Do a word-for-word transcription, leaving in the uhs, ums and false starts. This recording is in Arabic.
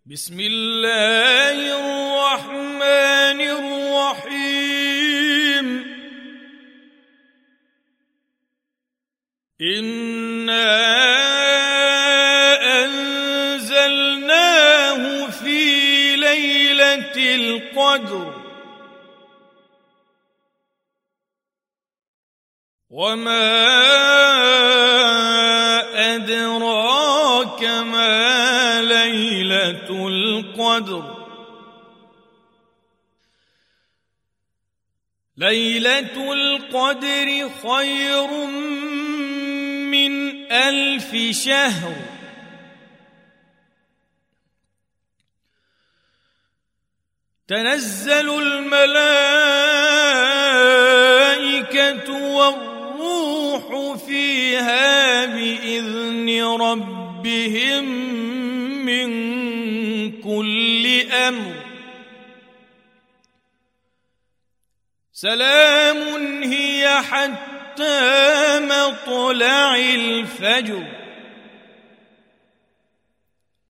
بسم الله الرحمن الرحيم إنا أنزلناه في ليلة القدر وما أدراك ما ليلة القدر ليلة القدر خير من ألف شهر تنزل الملائكة والروح فيها بإذن ربهم من كل أمر سلام هي حتى مطلع الفجر